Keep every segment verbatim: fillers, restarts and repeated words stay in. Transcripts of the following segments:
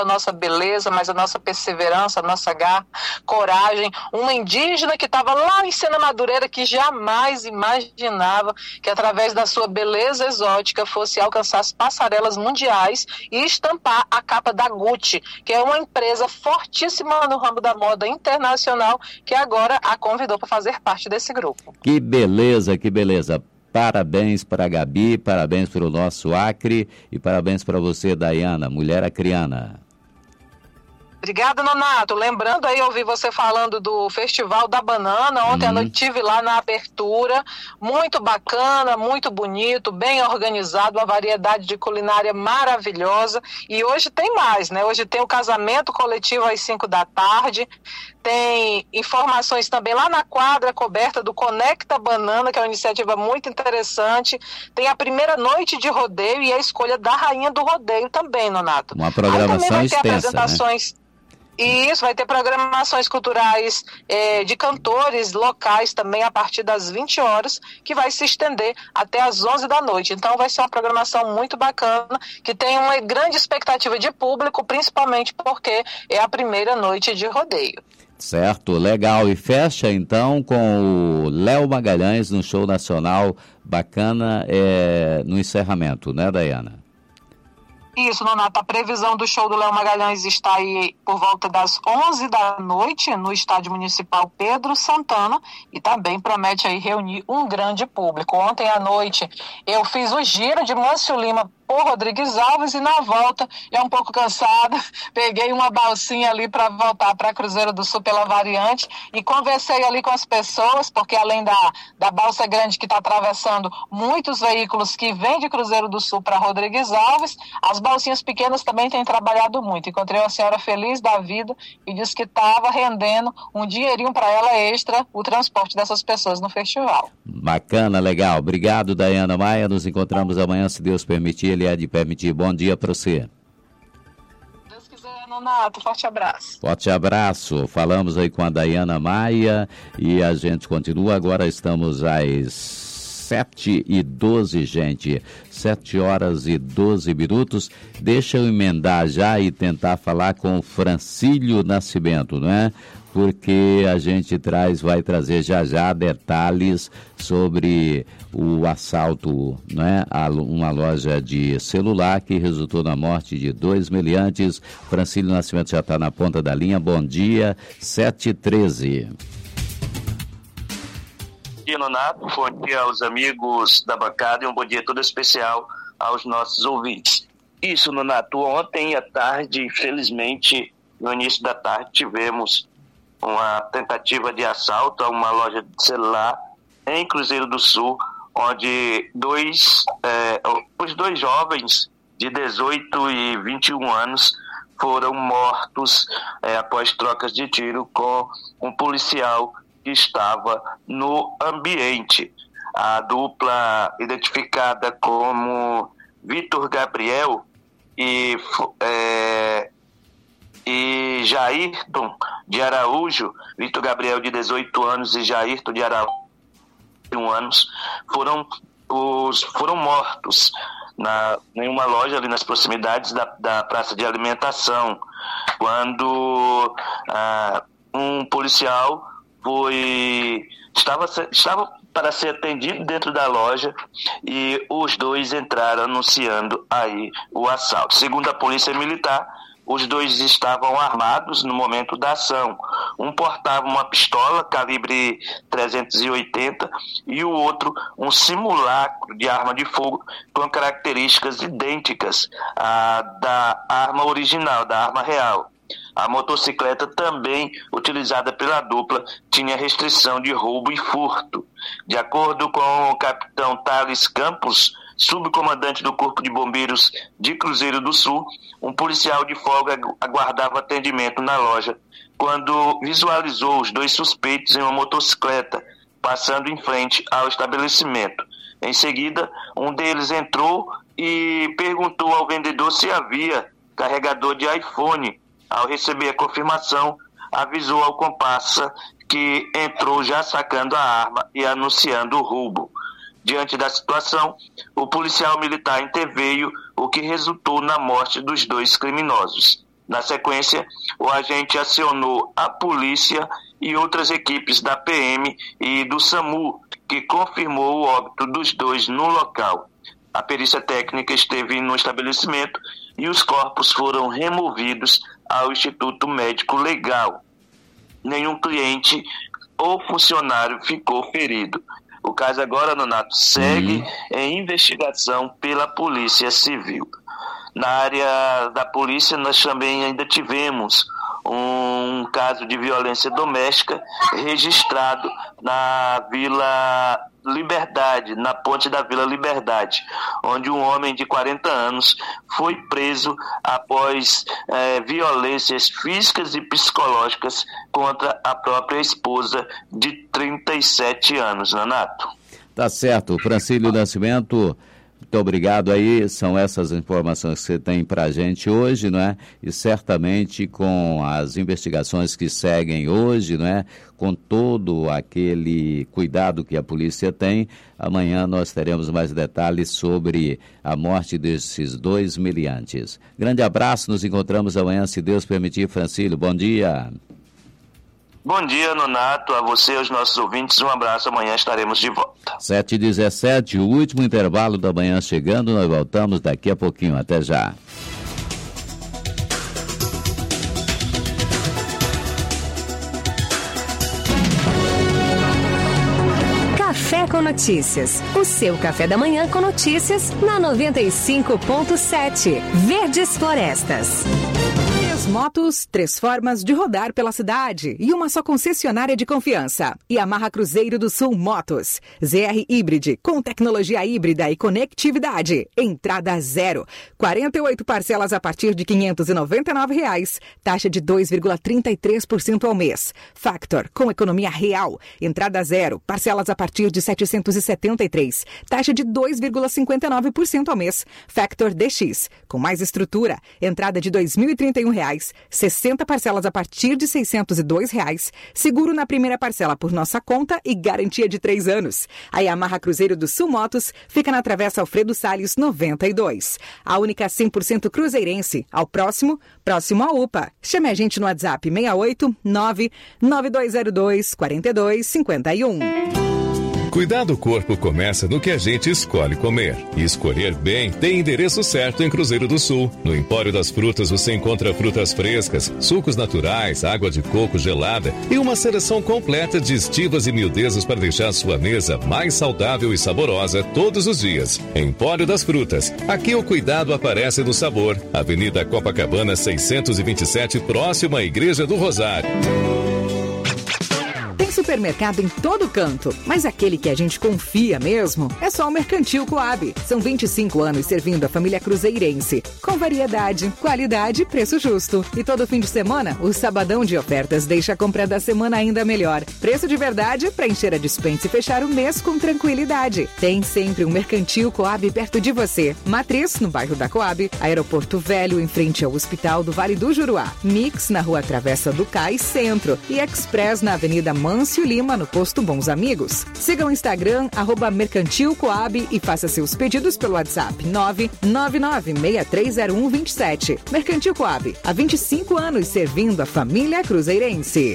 a nossa beleza, mas a nossa perseverança, a nossa garra, coragem. Uma indígena que estava lá em Sena Madureira, que jamais imaginava que através da sua beleza exótica fosse alcançar as passarelas mundiais e estampar a capa da Gucci, que é uma empresa fortíssima no ramo da moda internacional, que agora a convidou para fazer parte desse grupo. Que beleza, que beleza. Parabéns para a Gabi, parabéns para o nosso Acre e parabéns para você, Dayana, mulher acriana. Obrigada, Nonato. Lembrando aí, eu ouvi você falando do Festival da Banana. Ontem à noite estive lá na abertura. Muito bacana, muito bonito, bem organizado, uma variedade de culinária maravilhosa. E hoje tem mais, né? Hoje tem o casamento coletivo às cinco da tarde. Tem informações também lá na quadra coberta do Conecta Banana, que é uma iniciativa muito interessante. Tem a primeira noite de rodeio e a escolha da rainha do rodeio também, Nonato. Uma programação aí também vai ter extensa, apresentações, né? E isso, vai ter programações culturais eh, de cantores locais também a partir das vinte horas, que vai se estender até as onze da noite. Então vai ser uma programação muito bacana, que tem uma grande expectativa de público, principalmente porque é a primeira noite de rodeio. Certo, legal. E fecha então com o Léo Magalhães no show nacional bacana é, no encerramento, né, Dayana? Isso, Nonato, a previsão do show do Léo Magalhães está aí por volta das onze da noite no Estádio Municipal Pedro Santana e também promete aí reunir um grande público. Ontem à noite eu fiz o giro de Mâncio Lima por Rodrigues Alves e na volta, já um pouco cansada, peguei uma balsinha ali para voltar para Cruzeiro do Sul pela variante e conversei ali com as pessoas, porque além da, da balsa grande que está atravessando muitos veículos que vêm de Cruzeiro do Sul para Rodrigues Alves, as balsinhas pequenas também têm trabalhado muito. Encontrei uma senhora feliz da vida e disse que estava rendendo um dinheirinho para ela extra o transporte dessas pessoas no festival. Bacana, legal. Obrigado, Dayana Maia. Nos encontramos amanhã, se Deus permitir. Ele é de permitir. Bom dia para você. Deus quiser, Nonato. Forte abraço. Forte abraço. Falamos aí com a Dayana Maia e a gente continua. Agora estamos às sete e doze, gente. Sete horas e doze minutos. Deixa eu emendar já e tentar falar com o Francílio Nascimento, não é? Porque a gente traz, vai trazer já já detalhes sobre o assalto, né, a uma loja de celular que resultou na morte de dois meliantes. Francílio Nascimento já está na ponta da linha. Bom dia, sete e treze. Bom dia, Nonato. Bom dia aos amigos da bancada e um bom dia todo especial aos nossos ouvintes. Isso, Nonato. Ontem à tarde, infelizmente, no início da tarde, tivemos uma tentativa de assalto a uma loja de celular em Cruzeiro do Sul, onde dois, é, os dois jovens de dezoito e vinte e um anos foram mortos é, após trocas de tiro com um policial que estava no ambiente. A dupla, identificada como Vitor Gabriel e é, e Jairton de Araújo, Vitor Gabriel de dezoito anos e Jairton de Araújo de um anos, foram, os, foram mortos na, em uma loja ali nas proximidades da, da praça de alimentação, quando ah, um policial foi, estava, estava para ser atendido dentro da loja e os dois entraram anunciando aí o assalto. Segundo a polícia militar, os dois estavam armados no momento da ação. Um portava uma pistola calibre trezentos e oitenta e o outro um simulacro de arma de fogo com características idênticas à da arma original, da arma real. A motocicleta, também utilizada pela dupla, tinha restrição de roubo e furto. De acordo com o capitão Thales Campos, subcomandante do Corpo de Bombeiros de Cruzeiro do Sul, um policial de folga aguardava atendimento na loja quando visualizou os dois suspeitos em uma motocicleta passando em frente ao estabelecimento. Em seguida, um deles entrou e perguntou ao vendedor se havia carregador de iPhone. Ao receber a confirmação, avisou ao comparsa que entrou já sacando a arma e anunciando o roubo. Diante da situação, o policial militar interveio, o que resultou na morte dos dois criminosos. Na sequência, o agente acionou a polícia e outras equipes da P M e do SAMU, que confirmou o óbito dos dois no local. A perícia técnica esteve no estabelecimento e os corpos foram removidos ao Instituto Médico Legal. Nenhum cliente ou funcionário ficou ferido. O caso agora, Nonato, segue uhum. em investigação pela Polícia Civil. Na área da polícia, nós também ainda tivemos um caso de violência doméstica registrado na Vila Liberdade, na ponte da Vila Liberdade, onde um homem de quarenta anos foi preso após eh, violências físicas e psicológicas contra a própria esposa de trinta e sete anos, Nonato. Tá certo, Francílio Nascimento, muito obrigado aí, são essas informações que você tem para a gente hoje, não é? E certamente com as investigações que seguem hoje, não é? Com todo aquele cuidado que a polícia tem, amanhã nós teremos mais detalhes sobre a morte desses dois meliantes. Grande abraço, nos encontramos amanhã, se Deus permitir. Francílio, bom dia. Bom dia, Nonato, a você e aos nossos ouvintes, um abraço, amanhã estaremos de volta. sete e dezessete, o último intervalo da manhã chegando, nós voltamos daqui a pouquinho, até já. Café com Notícias, o seu café da manhã com notícias na noventa e cinco ponto sete, Verdes Florestas. Motos, três formas de rodar pela cidade e uma só concessionária de confiança. Yamaha Cruzeiro do Sul Motos. Z R Hybrid, com tecnologia híbrida e conectividade. Entrada zero. quarenta e oito parcelas a partir de quinhentos e noventa e nove reais. Taxa de dois vírgula trinta e três por cento ao mês. Factor, com economia real. Entrada zero. Parcelas a partir de setecentos e setenta e três. Taxa de dois vírgula cinquenta e nove por cento ao mês. Factor D X, com mais estrutura. Entrada de dois mil e trinta e um reais. sessenta parcelas a partir de seiscentos e dois reais, seguro na primeira parcela por nossa conta e garantia de três anos. A Yamaha Cruzeiro do Sul Motos fica na Travessa Alfredo Salles noventa e dois. A única cem por cento cruzeirense. Ao próximo, próximo à U P A. Chame a gente no WhatsApp seis oito nove nove dois zero dois quatro dois cinco um. Cuidar do corpo começa no que a gente escolhe comer. E escolher bem tem endereço certo em Cruzeiro do Sul. No Empório das Frutas você encontra frutas frescas, sucos naturais, água de coco gelada e uma seleção completa de estivas e miudezas para deixar sua mesa mais saudável e saborosa todos os dias. Empório das Frutas. Aqui o cuidado aparece no sabor. Avenida Copacabana seiscentos e vinte e sete, próxima à Igreja do Rosário. Tem supermercado em todo canto, mas aquele que a gente confia mesmo é só o Mercantil Coab. São vinte e cinco anos servindo a família cruzeirense, com variedade, qualidade e preço justo. E todo fim de semana, o sabadão de ofertas deixa a compra da semana ainda melhor. Preço de verdade para encher a despensa e fechar o mês com tranquilidade. Tem sempre um Mercantil Coab perto de você. Matriz, no bairro da Coab, Aeroporto Velho, em frente ao Hospital do Vale do Juruá. Mix, na Rua Travessa do Cais, Centro. E Express, na Avenida Mâncio Lima, no posto Bons Amigos. Siga o Instagram, arroba Mercantil Coab e faça seus pedidos pelo WhatsApp nove nove nove seis três zero um dois sete. Mercantil Coab, há vinte e cinco anos servindo a família cruzeirense.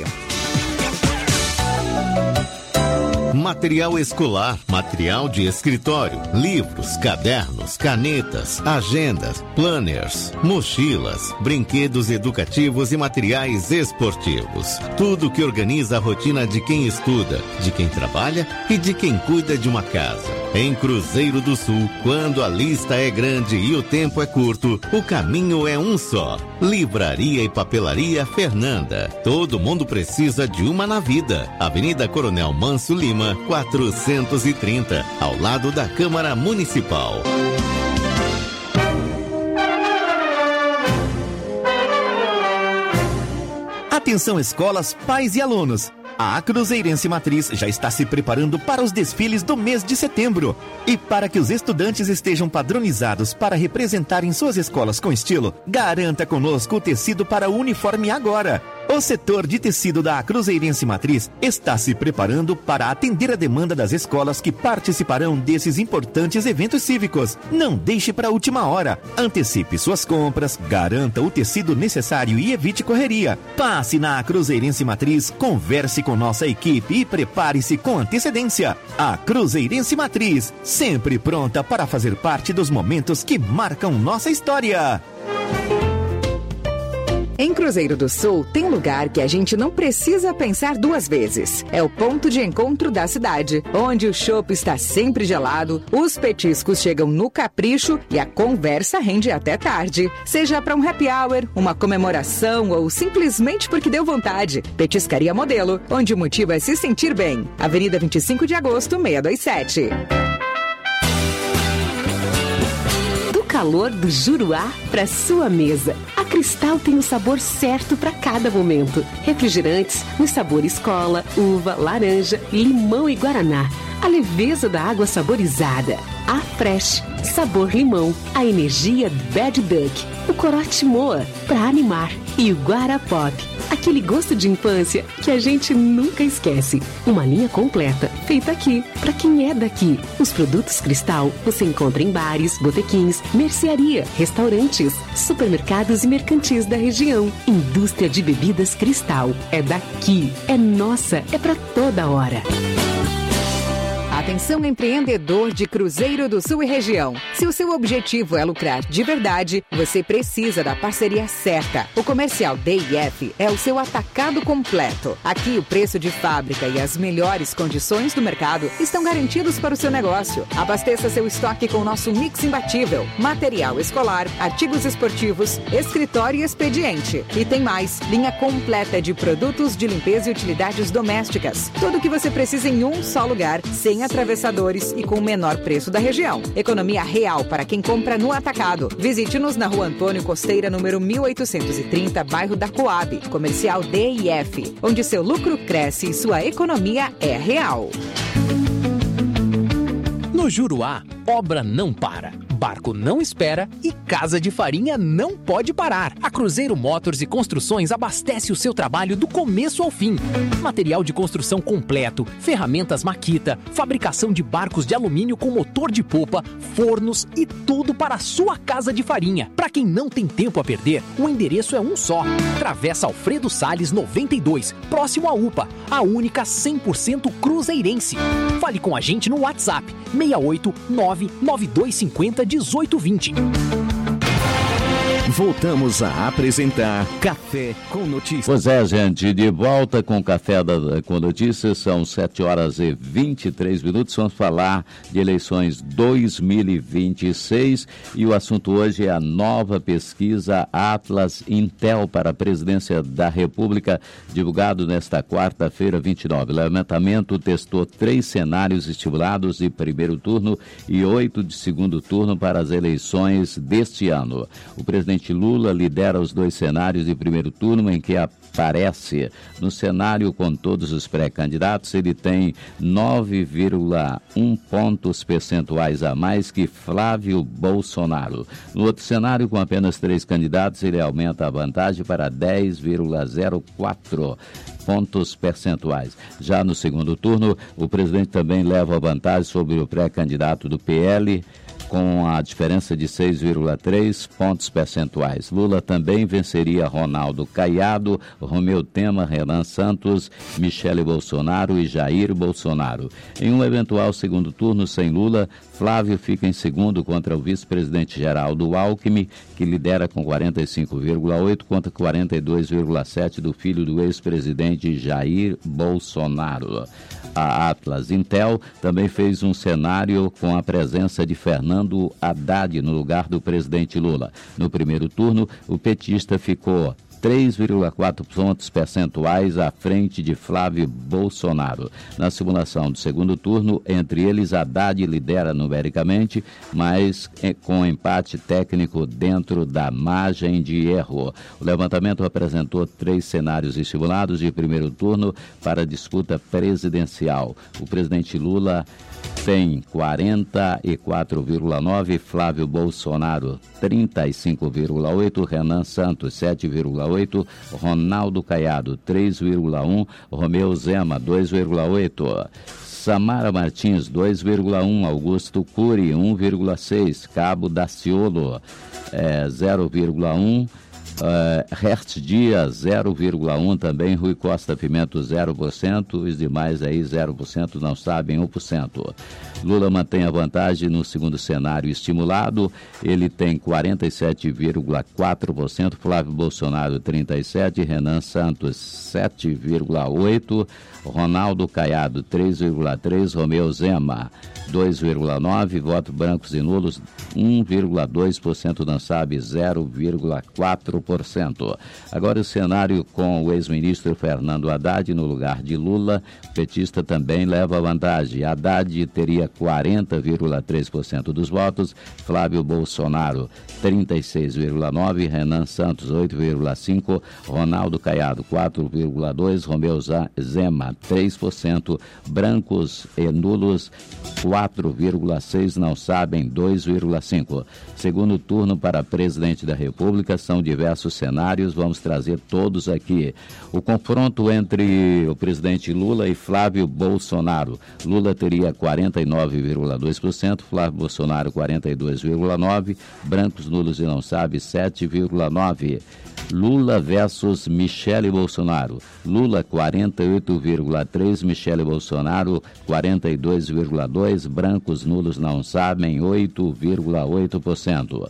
Material escolar, material de escritório, livros, cadernos, canetas, agendas, planners, mochilas, brinquedos educativos e materiais esportivos. Tudo que organiza a rotina de quem estuda, de quem trabalha e de quem cuida de uma casa. Em Cruzeiro do Sul, quando a lista é grande e o tempo é curto, o caminho é um só. Livraria e Papelaria Fernanda. Todo mundo precisa de uma na vida. Avenida Coronel Manso Lima, quatrocentos e trinta, ao lado da Câmara Municipal. Atenção escolas, pais e alunos. A Cruzeirense Matriz já está se preparando para os desfiles do mês de setembro. E para que os estudantes estejam padronizados para representarem suas escolas com estilo, garanta conosco o tecido para o uniforme agora. O setor de tecido da Cruzeirense Matriz está se preparando para atender a demanda das escolas que participarão desses importantes eventos cívicos. Não deixe para a última hora. Antecipe suas compras, garanta o tecido necessário e evite correria. Passe na Cruzeirense Matriz, converse com nossa equipe e prepare-se com antecedência. A Cruzeirense Matriz, sempre pronta para fazer parte dos momentos que marcam nossa história. Em Cruzeiro do Sul, tem lugar que a gente não precisa pensar duas vezes. É o ponto de encontro da cidade, onde o chopp está sempre gelado, os petiscos chegam no capricho e a conversa rende até tarde. Seja para um happy hour, uma comemoração ou simplesmente porque deu vontade. Petiscaria Modelo, onde o motivo é se sentir bem. Avenida vinte e cinco de agosto, seiscentos e vinte e sete. Calor do Juruá para sua mesa. A Cristal tem o sabor certo para cada momento. Refrigerantes nos sabores cola, uva, laranja, limão e guaraná. A leveza da água saborizada. A Fresh, sabor limão. A energia Bad Duck. O corote Moa, para animar. E o Guarapop, aquele gosto de infância que a gente nunca esquece. Uma linha completa, feita aqui, para quem é daqui. Os produtos Cristal você encontra em bares, botequins, mercearia, restaurantes, supermercados e mercantis da região. Indústria de bebidas Cristal. É daqui, é nossa, é para toda hora. Atenção, empreendedor de Cruzeiro do Sul e região. Se o seu objetivo é lucrar de verdade, você precisa da parceria certa. O Comercial D I F é o seu atacado completo. Aqui o preço de fábrica e as melhores condições do mercado estão garantidos para o seu negócio. Abasteça seu estoque com o nosso mix imbatível. Material escolar, artigos esportivos, escritório e expediente. E tem mais, linha completa de produtos de limpeza e utilidades domésticas. Tudo o que você precisa em um só lugar, sem atravessadores e com o menor preço da região. Economia real para quem compra no atacado. Visite-nos na Rua Antônio Costeira, número mil oitocentos e trinta, bairro da Coab. Comercial D I F, onde seu lucro cresce e sua economia é real. No Juruá, obra não para, barco não espera e casa de farinha não pode parar. A Cruzeiro Motors e Construções abastece o seu trabalho do começo ao fim. Material de construção completo, ferramentas Makita, fabricação de barcos de alumínio com motor de popa, fornos e tudo para a sua casa de farinha. Para quem não tem tempo a perder, o endereço é um só. Travessa Alfredo Salles noventa e dois, próximo à U P A, a única cem por cento cruzeirense. Fale com a gente no WhatsApp seis oito nove nove dois cinco zero um oito dois zero. Voltamos a apresentar Café com Notícias. Pois é, gente, de volta com Café da, com Notícias, são sete horas e vinte e três minutos, vamos falar de eleições dois mil e vinte e seis e o assunto hoje é a nova pesquisa Atlas Intel para a Presidência da República, divulgado nesta quarta-feira, vinte e nove. O levantamento testou três cenários estimulados de primeiro turno e oito de segundo turno para as eleições deste ano. O presidente Lula lidera os dois cenários de primeiro turno, em que aparece no cenário com todos os pré-candidatos. Ele tem nove vírgula um pontos percentuais a mais que Flávio Bolsonaro. No outro cenário, com apenas três candidatos, ele aumenta a vantagem para dez vírgula zero quatro pontos percentuais. Já no segundo turno, o presidente também leva a vantagem sobre o pré-candidato do P L, com a diferença de seis vírgula três pontos percentuais. Lula também venceria Ronaldo Caiado, Romeu Tema, Renan Santos, Michele Bolsonaro e Jair Bolsonaro. Em um eventual segundo turno sem Lula, Flávio fica em segundo contra o vice-presidente Geraldo Alckmin, que lidera com quarenta e cinco vírgula oito contra quarenta e dois vírgula sete do filho do ex-presidente Jair Bolsonaro. A Atlas Intel também fez um cenário com a presença de Fernando Haddad no lugar do presidente Lula. No primeiro turno, o petista ficou três vírgula quatro pontos percentuais à frente de Flávio Bolsonaro. Na simulação do segundo turno, entre eles, Haddad lidera numericamente, mas com empate técnico dentro da margem de erro. O levantamento apresentou três cenários estimulados de primeiro turno para a disputa presidencial. O presidente Lula tem quarenta e quatro vírgula nove, Flávio Bolsonaro trinta e cinco vírgula oito, Renan Santos sete vírgula oito, oito, Ronaldo Caiado três vírgula um, Romeu Zema dois vírgula oito, Samara Martins dois vírgula um, Augusto Cury um vírgula seis, Cabo Daciolo é, zero vírgula um, Uh, Hertz Dias zero vírgula um também, Rui Costa Pimento zero por cento, os demais aí zero por cento não sabem, um por cento. Lula mantém a vantagem no segundo cenário estimulado, ele tem quarenta e sete vírgula quatro por cento, Flávio Bolsonaro trinta e sete por cento, Renan Santos sete vírgula oito por cento, Ronaldo Caiado três vírgula três por cento, Romeu Zema dois vírgula nove por cento, votos brancos e nulos um vírgula dois por cento, não sabe zero vírgula quatro por cento. Agora o cenário com o ex-ministro Fernando Haddad no lugar de Lula, o petista também leva vantagem. Haddad teria quarenta vírgula três por cento dos votos, Flávio Bolsonaro trinta e seis vírgula nove por cento, Renan Santos oito vírgula cinco por cento, Ronaldo Caiado quatro vírgula dois por cento, Romeu Zema três por cento, brancos e nulos quatro vírgula seis por cento, não sabem dois vírgula cinco por cento. Segundo turno para presidente da República, são diversos cenários, vamos trazer todos aqui. O confronto entre o presidente Lula e Flávio Bolsonaro. Lula teria quarenta e nove vírgula dois por cento, Flávio Bolsonaro quarenta e dois vírgula nove por cento, brancos, nulos e não sabe sete vírgula nove por cento. Lula versus Michele Bolsonaro. Lula quarenta e oito vírgula três por cento, Michele Bolsonaro quarenta e dois vírgula dois por cento, brancos, nulos não sabem oito vírgula oito por cento.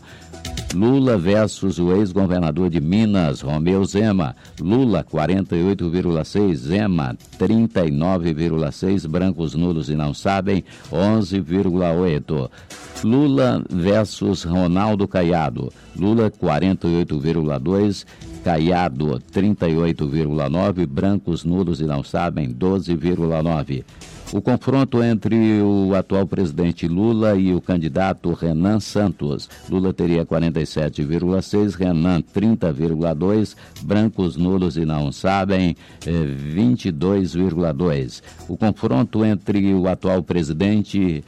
Lula versus o ex-governador de Minas, Romeu Zema. Lula quarenta e oito vírgula seis por cento, Zema trinta e nove vírgula seis por cento, brancos, nulos e não sabem onze vírgula oito por cento. Lula versus Ronaldo Caiado. Lula quarenta e oito vírgula dois por cento, Caiado trinta e oito vírgula nove por cento, brancos, nulos e não sabem doze vírgula nove por cento. O confronto entre o atual presidente Lula e o candidato Renan Santos. Lula teria quarenta e sete vírgula seis por cento, Renan trinta vírgula dois por cento, brancos, nulos e não sabem vinte e dois vírgula dois por cento. O confronto entre o atual presidente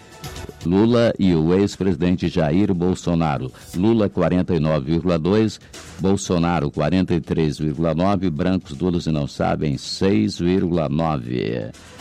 Lula e o ex-presidente Jair Bolsonaro. Lula quarenta e nove vírgula dois por cento, Bolsonaro quarenta e três vírgula nove por cento, brancos, nulos e não sabem seis vírgula nove por cento.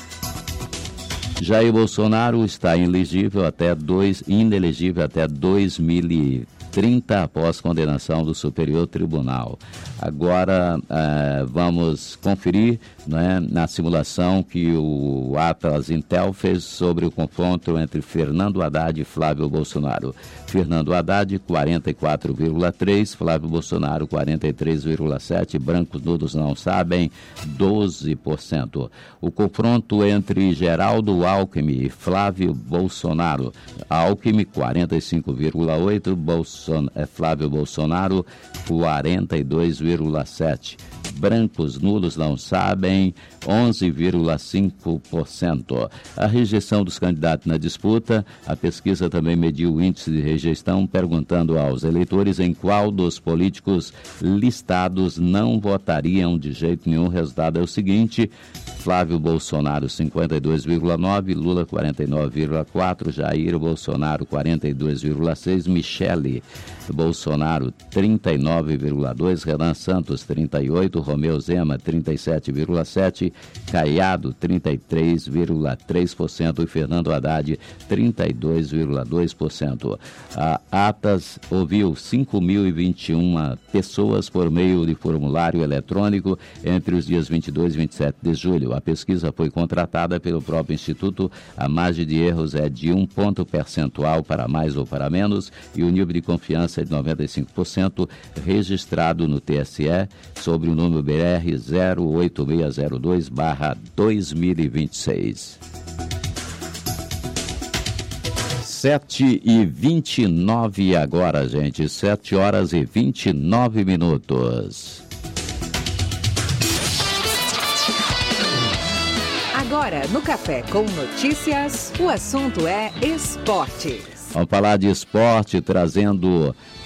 Jair Bolsonaro está inelegível até dois, inelegível até dois mil e trinta após condenação do Superior Tribunal. Agora eh, vamos conferir, né, na simulação que o Atlas Intel fez sobre o confronto entre Fernando Haddad e Flávio Bolsonaro. Fernando Haddad quarenta e quatro vírgula três por cento, Flávio Bolsonaro quarenta e três vírgula sete por cento, brancos, nulos não sabem doze por cento. O confronto entre Geraldo Alckmin e Flávio Bolsonaro. Alckmin quarenta e cinco vírgula oito por cento, Bolson, é, Flávio Bolsonaro quarenta e dois vírgula sete por cento. Brancos, nulos não sabem onze vírgula cinco por cento. A rejeição dos candidatos na disputa. A pesquisa também mediu o índice de rejeição, perguntando aos eleitores em qual dos políticos listados não votariam de jeito nenhum. O resultado é o seguinte: Flávio Bolsonaro cinquenta e dois vírgula nove por cento, Lula quarenta e nove vírgula quatro por cento, Jair Bolsonaro quarenta e dois vírgula seis por cento, Michele Bolsonaro trinta e nove vírgula dois por cento, Renan Santos trinta e oito por cento, Romeu Zema trinta e sete vírgula sete por cento, Caiado trinta e três vírgula três por cento e Fernando Haddad trinta e dois vírgula dois por cento. A Atas ouviu cinco mil e vinte e uma pessoas por meio de formulário eletrônico entre os dias vinte e dois e vinte e sete de julho. A pesquisa foi contratada pelo próprio Instituto. A margem de erros é de um ponto percentual para mais ou para menos e o nível de confiança é de noventa e cinco por cento, registrado no T S E sobre o número B R zero oito seis zero dois barra dois mil e vinte e seis. sete e vinte e nove agora, gente. sete horas e vinte e nove minutos. Agora, no Café com Notícias, o assunto é esporte. Vamos falar de esporte, trazendo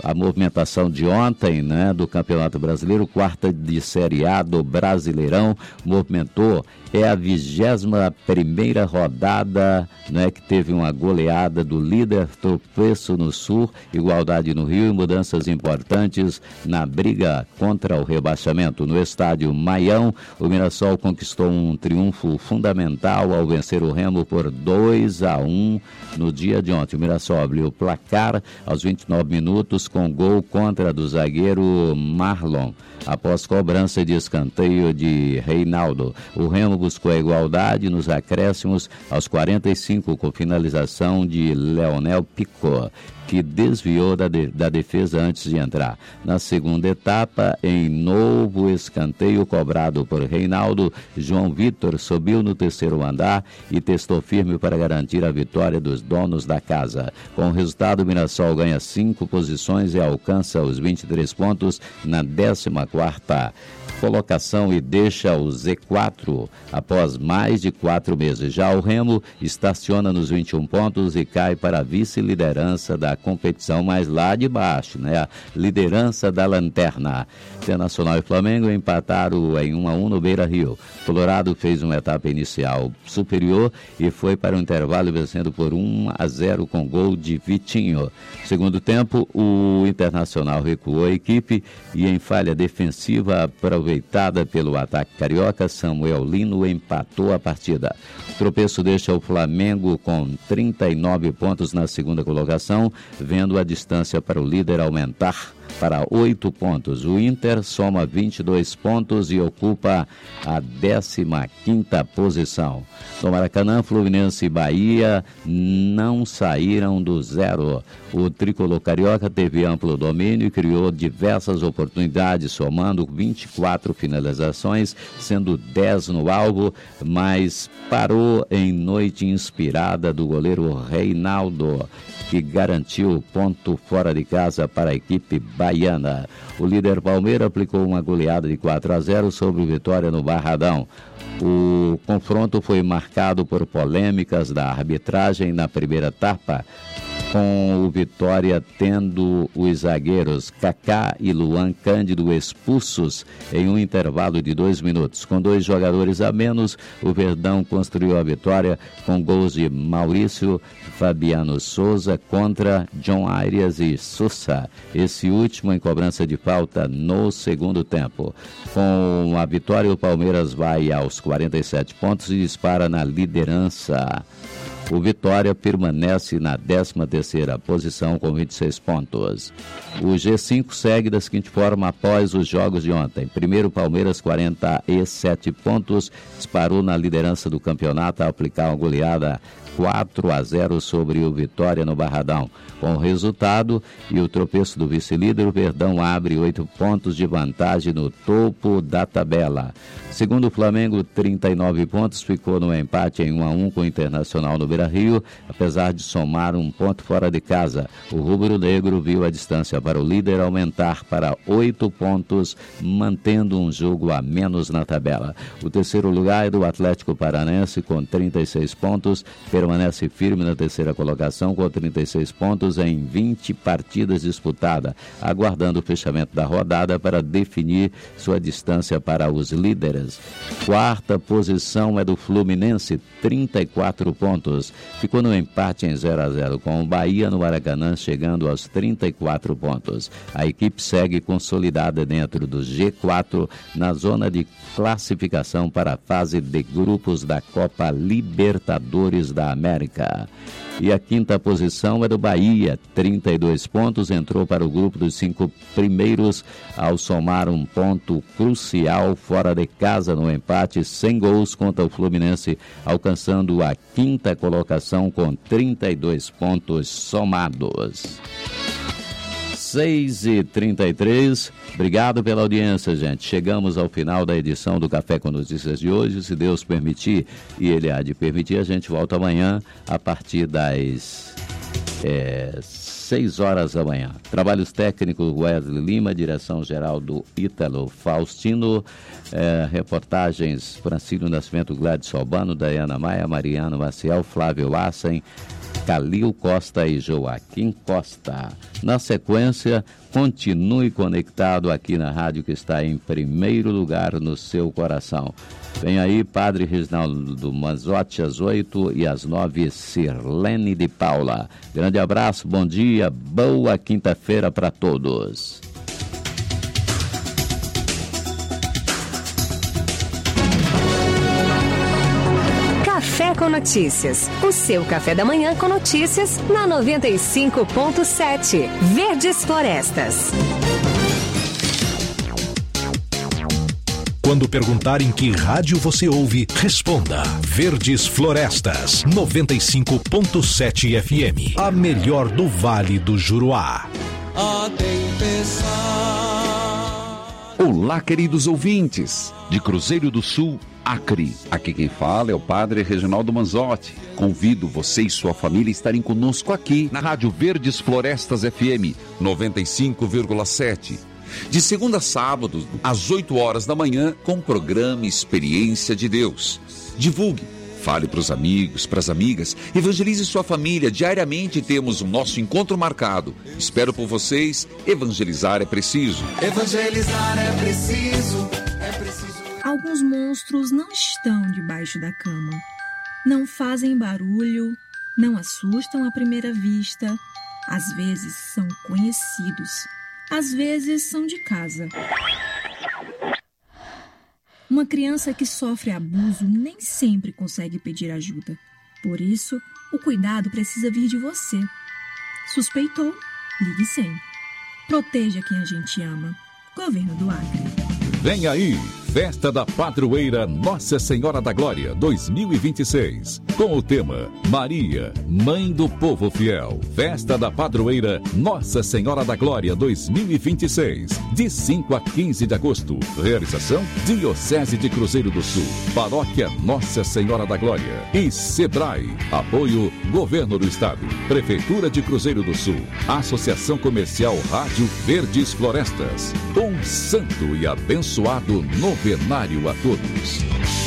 a movimentação de ontem, né, do Campeonato Brasileiro, quarta de Série A do Brasileirão, movimentou, é a vigésima primeira rodada, né, que teve uma goleada do líder, tropeço no Sul, igualdade no Rio e mudanças importantes na briga contra o rebaixamento. No estádio Maião, o Mirassol conquistou um triunfo fundamental ao vencer o Remo por dois a um no dia de ontem. O Mirassol abriu o placar aos vinte e nove minutos com gol contra do zagueiro Marlon, após cobrança de escanteio de Reinaldo. O Remo buscou a igualdade nos acréscimos aos quarenta e cinco com finalização de Leonel Picot, que desviou da, de, da defesa antes de entrar. Na segunda etapa, em novo escanteio cobrado por Reinaldo, João Vitor subiu no terceiro andar e testou firme para garantir a vitória dos donos da casa. Com o resultado, o Mirassol ganha cinco posições e alcança os vinte e três pontos na décima quarta colocação e deixa o Z quatro após mais de quatro meses. Já o Remo estaciona nos vinte e um pontos e cai para a vice-liderança da competição, mas lá de baixo, né? A liderança da lanterna. Internacional e Flamengo empataram em um a um no Beira-Rio. Colorado fez uma etapa inicial superior e foi para o intervalo vencendo por um a zero com gol de Vitinho. Segundo tempo, o Internacional recuou a equipe e em falha defensiva aproveitada pelo ataque carioca, Samuel Lino empatou a partida. O tropeço deixa o Flamengo com trinta e nove pontos na segunda colocação, vendo a distância para o líder aumentar para oito pontos. O Inter soma vinte e dois pontos e ocupa a décima quinta posição. No Maracanã, Fluminense e Bahia não saíram do zero. O tricolor carioca teve amplo domínio e criou diversas oportunidades, somando vinte e quatro finalizações, sendo dez no alvo, mas parou em noite inspirada do goleiro Reinaldo, que garantiu o ponto fora de casa para a equipe baiana. O líder Palmeiras aplicou uma goleada de quatro a zero sobre o Vitória no Barradão. O confronto foi marcado por polêmicas da arbitragem na primeira etapa, com o Vitória tendo os zagueiros Kaká e Luan Cândido expulsos em um intervalo de dois minutos. Com dois jogadores a menos, o Verdão construiu a vitória com gols de Maurício, Fabiano Souza contra John Arias e Sousa, esse último em cobrança de falta no segundo tempo. Com a vitória, o Palmeiras vai aos quarenta e sete pontos e dispara na liderança. O Vitória permanece na décima terceira posição com vinte e seis pontos. O G cinco segue da seguinte forma após os jogos de ontem. Primeiro, Palmeiras, quarenta e sete pontos, disparou na liderança do campeonato ao aplicar uma goleada quatro a zero sobre o Vitória no Barradão. Com o resultado e o tropeço do vice-líder, o Verdão abre oito pontos de vantagem no topo da tabela. Segundo o Flamengo, trinta e nove pontos, ficou no empate em um a um com o Internacional no Beira-Rio, apesar de somar um ponto fora de casa. O rubro-negro viu a distância para o líder aumentar para oito pontos, mantendo um jogo a menos na tabela. O terceiro lugar é do Atlético Paranaense com trinta e seis pontos, permanece firme na terceira colocação com trinta e seis pontos em vinte partidas disputadas, aguardando o fechamento da rodada para definir sua distância para os líderes. Quarta posição é do Fluminense, trinta e quatro pontos. Ficou no empate em zero a zero com o Bahia no Maracanã, chegando aos trinta e quatro pontos. A equipe segue consolidada dentro do G quatro na zona de classificação para a fase de grupos da Copa Libertadores da América. E a quinta posição é do Bahia, trinta e dois pontos, entrou para o grupo dos cinco primeiros ao somar um ponto crucial fora de casa no empate sem gols contra o Fluminense, alcançando a quinta colocação com trinta e dois pontos somados. seis e trinta e três, obrigado pela audiência, gente. Chegamos ao final da edição do Café com Notícias de hoje. Se Deus permitir, e Ele há de permitir, a gente volta amanhã a partir das é, seis horas da manhã. Trabalhos técnicos Wesley Lima, direção-geral do Ítalo Faustino, eh, reportagens Francino Nascimento, Gladys Albano, Dayana Maia, Mariano Maciel, Flávio Assen, Calil Costa e Joaquim Costa. Na sequência, continue conectado aqui na rádio que está em primeiro lugar no seu coração. Vem aí Padre Reginaldo Manzotti às oito e às nove, Sirlene de Paula. Grande abraço, bom dia, boa quinta-feira para todos. Café com Notícias. O seu café da manhã com notícias na noventa e cinco ponto sete. Verdes Florestas. Quando perguntarem que rádio você ouve, responda Verdes Florestas, noventa e cinco ponto sete F M. A melhor do Vale do Juruá. A tempestade. Olá, queridos ouvintes, de Cruzeiro do Sul, Acre. Aqui quem fala é o Padre Reginaldo Manzotti. Convido você e sua família a estarem conosco aqui na Rádio Verdes Florestas F M noventa e cinco vírgula sete. De segunda a sábado, às oito horas da manhã, com o programa Experiência de Deus. Divulgue, fale para os amigos, para as amigas, evangelize sua família. Diariamente temos o nosso encontro marcado. Espero por vocês. Evangelizar é preciso. Evangelizar é preciso, é preciso. Alguns monstros não estão debaixo da cama. Não fazem barulho, não assustam à primeira vista. Às vezes são conhecidos. Às vezes são de casa. Uma criança que sofre abuso nem sempre consegue pedir ajuda. Por isso, o cuidado precisa vir de você. Suspeitou? Ligue cem. Proteja quem a gente ama. Governo do Acre. Vem aí, Festa da Padroeira Nossa Senhora da Glória dois mil e vinte e seis, com o tema Maria, Mãe do Povo Fiel. Festa da Padroeira Nossa Senhora da Glória dois mil e vinte e seis, de cinco a quinze de agosto. Realização Diocese de Cruzeiro do Sul, Paróquia Nossa Senhora da Glória e Sebrae. Apoio Governo do Estado, Prefeitura de Cruzeiro do Sul, Associação Comercial Rádio Verdes Florestas. Um santo e abençoado novenário a todos.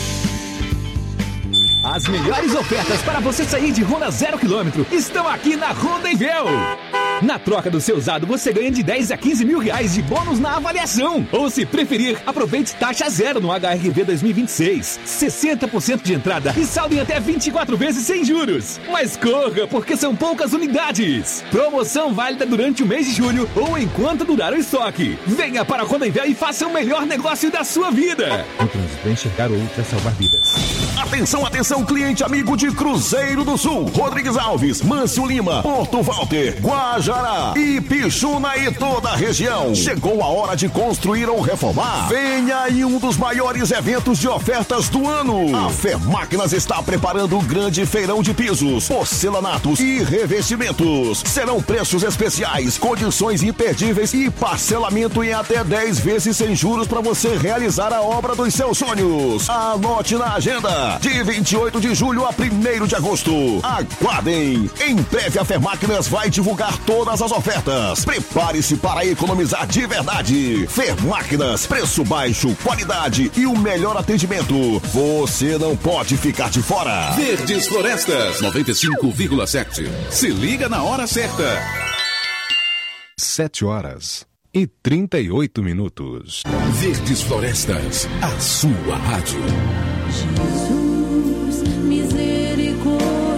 As melhores ofertas para você sair de Honda zero quilômetro estão aqui na Honda Invel. Na troca do seu usado, você ganha de dez a quinze mil reais de bônus na avaliação. Ou, se preferir, aproveite taxa zero no H R V dois mil e vinte e seis. sessenta por cento de entrada e saldo em até vinte e quatro vezes sem juros. Mas corra, porque são poucas unidades. Promoção válida durante o mês de julho ou enquanto durar o estoque. Venha para a Honda Invel e faça o melhor negócio da sua vida. O trânsito é enxergar outro salvar vidas. Atenção, atenção, cliente amigo de Cruzeiro do Sul, Rodrigues Alves, Mâncio Lima, Porto Walter, Guajará, Ipixuna e toda a região. Chegou a hora de construir ou reformar? Venha aí um dos maiores eventos de ofertas do ano. A Fermáquinas está preparando um grande feirão de pisos, porcelanatos e revestimentos. Serão preços especiais, condições imperdíveis e parcelamento em até dez vezes sem juros para você realizar a obra dos seus sonhos. Anote na agenda. De vinte e oito de julho a primeiro de agosto. Aguardem! Em breve a Fermáquinas vai divulgar todas as ofertas. Prepare-se para economizar de verdade. Fermáquinas, preço baixo, qualidade e o melhor atendimento. Você não pode ficar de fora. Verdes Florestas noventa e cinco vírgula sete. Se liga na hora certa. Sete horas e trinta e oito minutos. Verdes Florestas, a sua rádio. Jesus, misericordioso,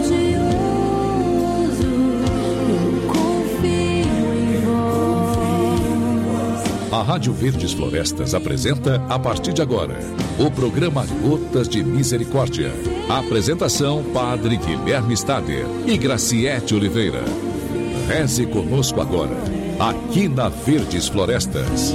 eu confio em vós. A Rádio Verdes Florestas apresenta, a partir de agora, o programa Gotas de Misericórdia. Apresentação, Padre Guilherme Stader e Graciete Oliveira. Reze conosco agora, aqui na Verdes Florestas.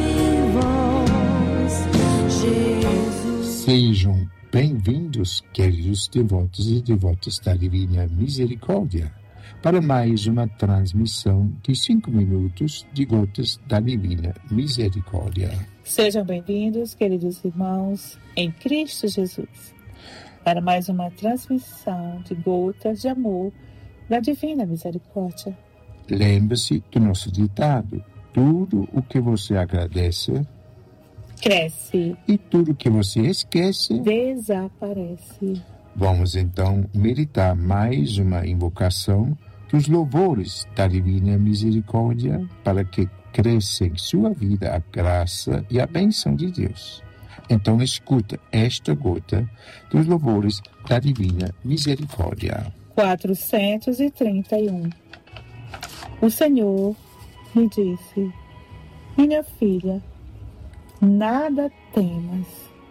Sejam bem-vindos, queridos devotos e devotas da Divina Misericórdia, para mais uma transmissão de cinco minutos de Gotas da Divina Misericórdia. Sejam bem-vindos, queridos irmãos, em Cristo Jesus, para mais uma transmissão de Gotas de Amor da Divina Misericórdia. Lembre-se do nosso ditado: tudo o que você agradece cresce, e tudo o que você esquece desaparece. Vamos então meditar mais uma invocação dos louvores da Divina Misericórdia para que cresça em sua vida a graça e a bênção de Deus. Então escuta esta gota dos louvores da Divina Misericórdia. quatrocentos e trinta e um. O Senhor me disse: minha filha, nada temas.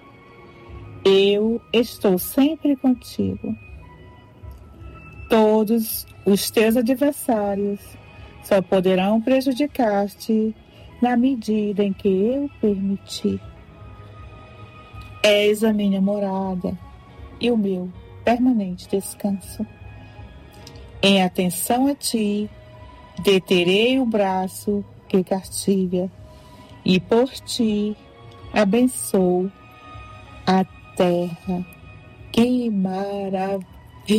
Eu estou sempre contigo. Todos os teus adversários só poderão prejudicar-te na medida em que eu permitir. És a minha morada e o meu permanente descanso. Em atenção a ti, deterei o braço que castiga, e por ti abençoo a terra. Que maravilha!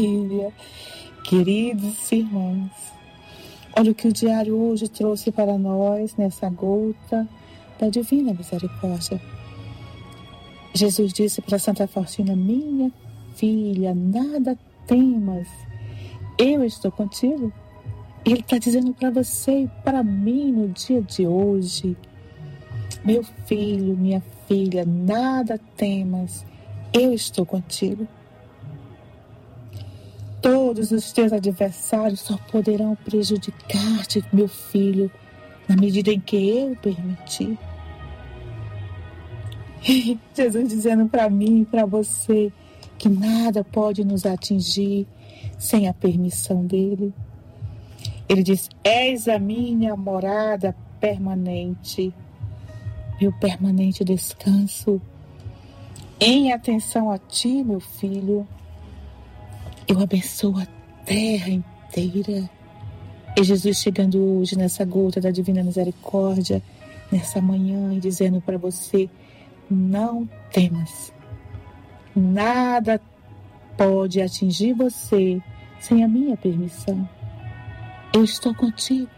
Queridos irmãos, olha o que o diário hoje trouxe para nós nessa gota da Divina Misericórdia. Jesus disse para Santa Faustina: minha filha, nada temas, eu estou contigo. Ele está dizendo para você e para mim no dia de hoje: meu filho, minha filha, nada temas, eu estou contigo. Todos os teus adversários só poderão prejudicar-te, meu filho, na medida em que eu permitir. Jesus dizendo para mim e para você que nada pode nos atingir sem a permissão dele. Ele diz: és a minha morada permanente, meu permanente descanso. Em atenção a ti, meu filho, eu abençoo a terra inteira. E Jesus chegando hoje nessa gota da Divina Misericórdia, nessa manhã, e dizendo para você: não temas. Nada pode atingir você sem a minha permissão. Eu estou contigo.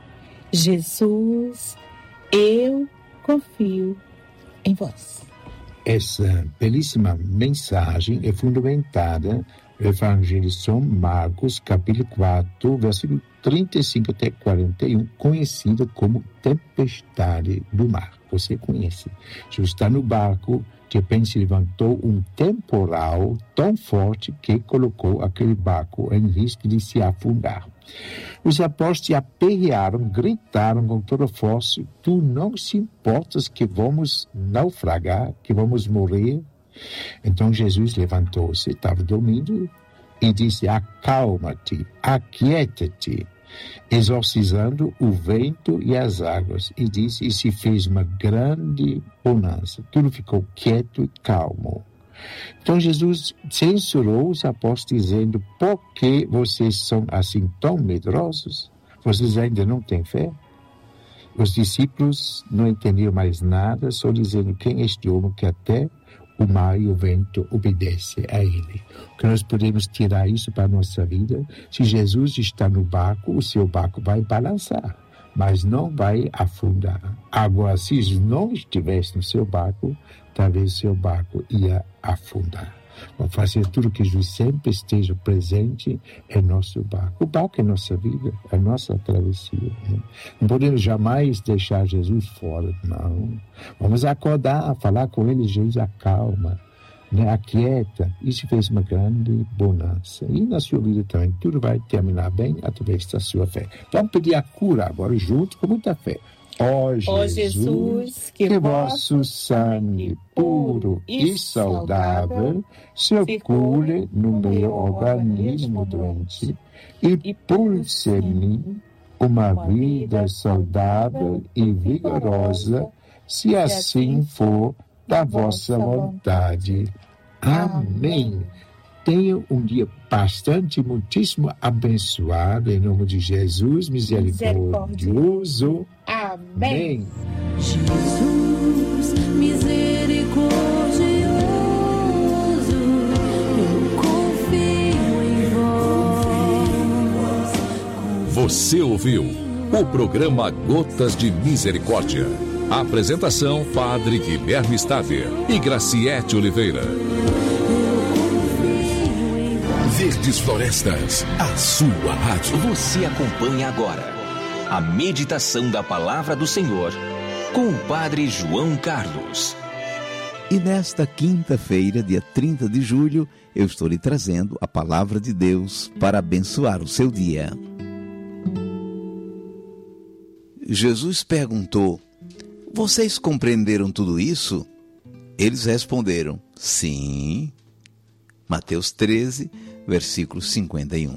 Jesus, eu confio em vós. Essa belíssima mensagem é fundamentada no Evangelho de São Marcos, capítulo quatro, versículo trinta e cinco até quarenta e um, conhecida como tempestade do mar. Você conhece. Jesus está no barco, de repente se levantou um temporal tão forte que colocou aquele barco em risco de se afundar. Os apóstolos se aperrearam, gritaram com toda força: tu não se importas que vamos naufragar, que vamos morrer? Então Jesus levantou-se, estava dormindo, e disse: acalma-te, aquieta-te, exorcizando o vento e as águas. E disse, e se fez uma grande bonança. Tudo ficou quieto e calmo. Então Jesus censurou os apóstolos, dizendo: por que vocês são assim tão medrosos? Vocês ainda não têm fé? Os discípulos não entendiam mais nada, só dizendo: quem é este homem que até o mar e o vento obedecem a ele? Que nós podemos tirar isso para a nossa vida: se Jesus está no barco, o seu barco vai balançar, mas não vai afundar. Agora, se Jesus não estivesse no seu barco, talvez seu barco ia afundar. Vamos fazer tudo que Jesus sempre esteja presente em nosso barco. O barco é nossa vida, é nossa travessia. Né? Não podemos jamais deixar Jesus fora, não. Vamos acordar, falar com ele: Jesus, acalma, né? Aquieta. Isso fez uma grande bonança. E na sua vida também, tudo vai terminar bem através da sua fé. Vamos pedir a cura agora, junto com muita fé. Ó Jesus, Ó Jesus, que, que vosso sangue puro e saudável circule no meu organismo doente e pulse em mim uma vida saudável e vigorosa, se assim for da vossa vontade. Amém. Tenha um dia bastante, muitíssimo abençoado, em nome de Jesus misericordioso. Amém. Jesus misericordioso, eu confio em vós. Você ouviu o programa Gotas de Misericórdia. Apresentação: Padre Guilherme Staver e Graciete Oliveira. Verdes Florestas, a sua rádio. Você acompanha agora a meditação da Palavra do Senhor com o Padre João Carlos. E nesta quinta-feira, dia trinta de julho, eu estou lhe trazendo a Palavra de Deus para abençoar o seu dia. Jesus perguntou: vocês compreenderam tudo isso? Eles responderam: sim. Mateus treze, versículo cinquenta e um.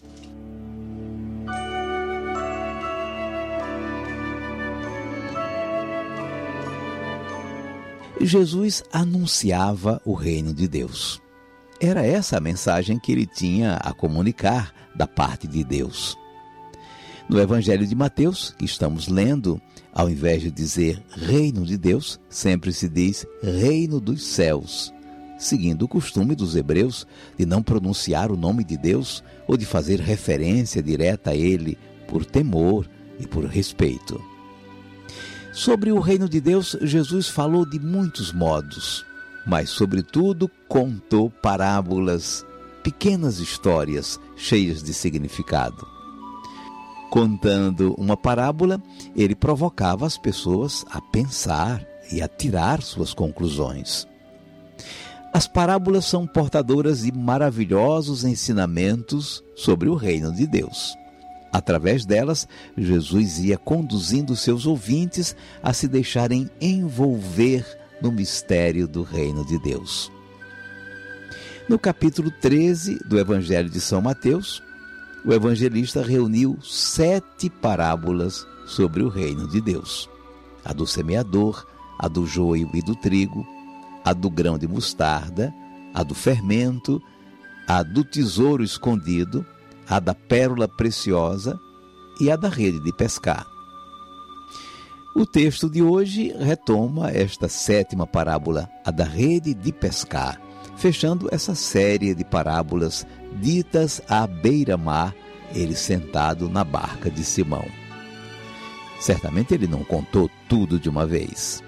Jesus anunciava o reino de Deus. Era essa a mensagem que ele tinha a comunicar da parte de Deus. No Evangelho de Mateus, que estamos lendo, ao invés de dizer reino de Deus, sempre se diz reino dos céus, seguindo o costume dos hebreus de não pronunciar o nome de Deus ou de fazer referência direta a ele por temor e por respeito. Sobre o reino de Deus, Jesus falou de muitos modos, mas, sobretudo, contou parábolas, pequenas histórias cheias de significado. Contando uma parábola, ele provocava as pessoas a pensar e a tirar suas conclusões. As parábolas são portadoras de maravilhosos ensinamentos sobre o reino de Deus. Através delas, Jesus ia conduzindo seus ouvintes a se deixarem envolver no mistério do reino de Deus. No capítulo treze do Evangelho de São Mateus, o evangelista reuniu sete parábolas sobre o reino de Deus: a do semeador, a do joio e do trigo, a do grão de mostarda, a do fermento, a do tesouro escondido, a da pérola preciosa e a da rede de pescar. O texto de hoje retoma esta sétima parábola, a da rede de pescar, fechando essa série de parábolas ditas à beira-mar, ele sentado na barca de Simão. Certamente ele não contou tudo de uma vez.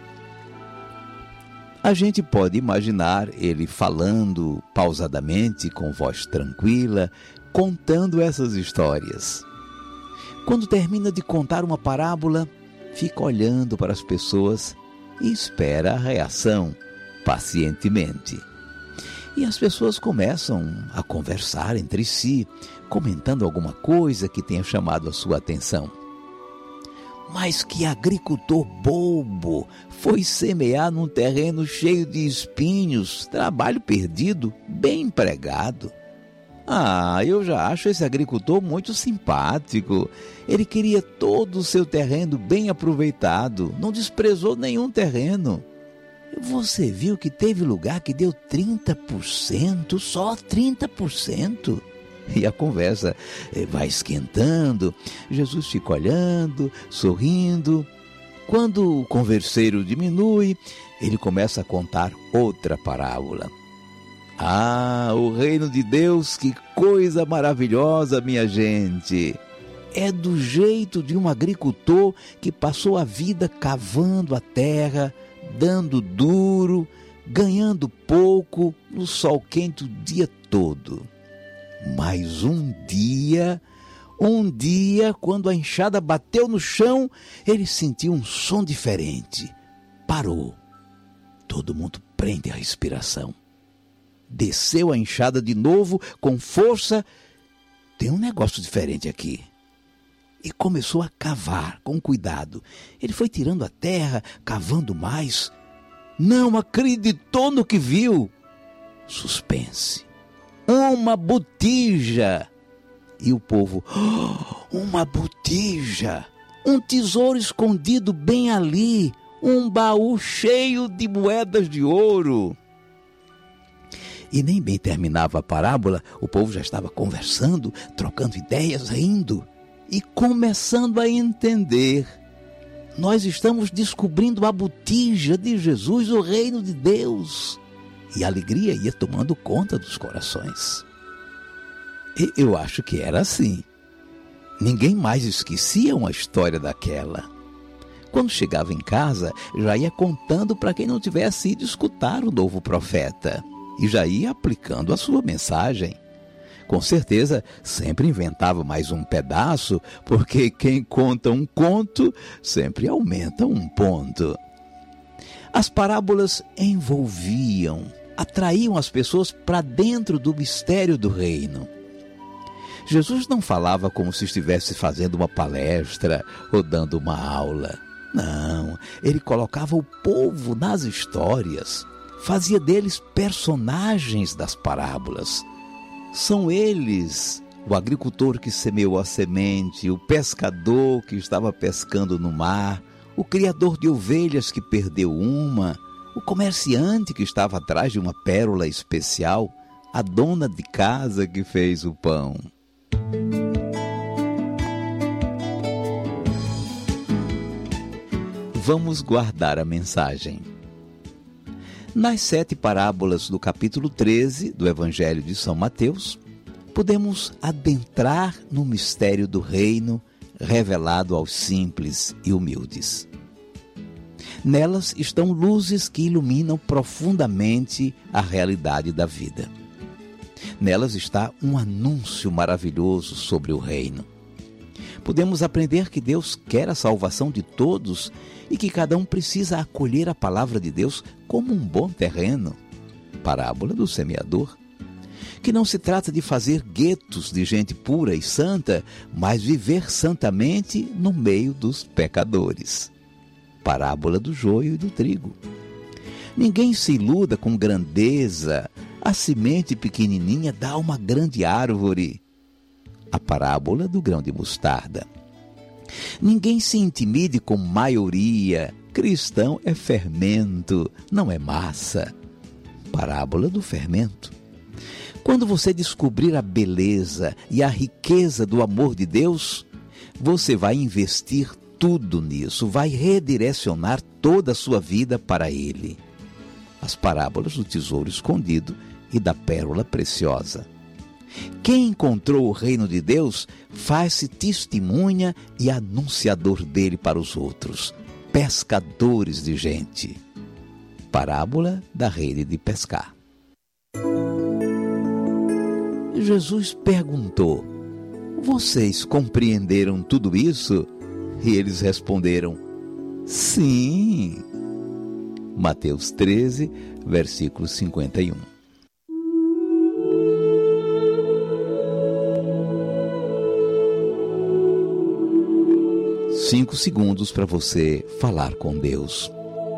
A gente pode imaginar ele falando pausadamente, com voz tranquila, contando essas histórias. Quando termina de contar uma parábola, fica olhando para as pessoas e espera a reação pacientemente. E as pessoas começam a conversar entre si, comentando alguma coisa que tenha chamado a sua atenção. Mas que agricultor bobo! Foi semear num terreno cheio de espinhos, trabalho perdido, bem empregado. Ah, eu já acho esse agricultor muito simpático. Ele queria todo o seu terreno bem aproveitado, não desprezou nenhum terreno. Você viu que teve lugar que deu trinta por cento, só trinta por cento. E a conversa vai esquentando, Jesus fica olhando, sorrindo. Quando o converseiro diminui, ele começa a contar outra parábola. Ah, o reino de Deus, que coisa maravilhosa, minha gente! É do jeito de um agricultor que passou a vida cavando a terra, dando duro, ganhando pouco, no sol quente o dia todo. Mas um dia, um dia, quando a enxada bateu no chão, ele sentiu um som diferente. Parou. Todo mundo prende a respiração. Desceu a enxada de novo, com força. Tem um negócio diferente aqui. E começou a cavar com cuidado. Ele foi tirando a terra, cavando mais. Não acreditou no que viu. Suspense. Uma botija. E o povo, oh, uma botija. Um tesouro escondido bem ali. Um baú cheio de moedas de ouro. E nem bem terminava a parábola, o povo já estava conversando, trocando ideias, rindo e começando a entender. Nós estamos descobrindo a botija de Jesus, o reino de Deus. E a alegria ia tomando conta dos corações. E eu acho que era assim. Ninguém mais esquecia uma história daquela. Quando chegava em casa, já ia contando para quem não tivesse ido escutar o novo profeta e já ia aplicando a sua mensagem. Com certeza, sempre inventava mais um pedaço, porque quem conta um conto sempre aumenta um ponto. As parábolas envolviam, atraíam as pessoas para dentro do mistério do reino. Jesus não falava como se estivesse fazendo uma palestra ou dando uma aula. Não, ele colocava o povo nas histórias, fazia deles personagens das parábolas. São eles, o agricultor que semeou a semente, o pescador que estava pescando no mar, o criador de ovelhas que perdeu uma, o comerciante que estava atrás de uma pérola especial, a dona de casa que fez o pão. Vamos guardar a mensagem. Nas sete parábolas do capítulo treze do Evangelho de São Mateus, podemos adentrar no mistério do reino revelado aos simples e humildes. Nelas estão luzes que iluminam profundamente a realidade da vida. Nelas está um anúncio maravilhoso sobre o reino. Podemos aprender que Deus quer a salvação de todos e que cada um precisa acolher a palavra de Deus como um bom terreno. Parábola do semeador. Que não se trata de fazer guetos de gente pura e santa, mas viver santamente no meio dos pecadores. Parábola do joio e do trigo. Ninguém se iluda com grandeza. A semente pequenininha dá uma grande árvore. A parábola do grão de mostarda. Ninguém se intimide com maioria. Cristão é fermento, não é massa. Parábola do fermento. Quando você descobrir a beleza e a riqueza do amor de Deus, você vai investir tudo nisso, vai redirecionar toda a sua vida para Ele. As parábolas do tesouro escondido e da pérola preciosa. Quem encontrou o reino de Deus faz-se testemunha e anunciador dele para os outros, pescadores de gente. Parábola da rede de pescar. Jesus perguntou: vocês compreenderam tudo isso? E eles responderam: sim. Mateus treze, versículo cinquenta e um. Cinco segundos para você falar com Deus.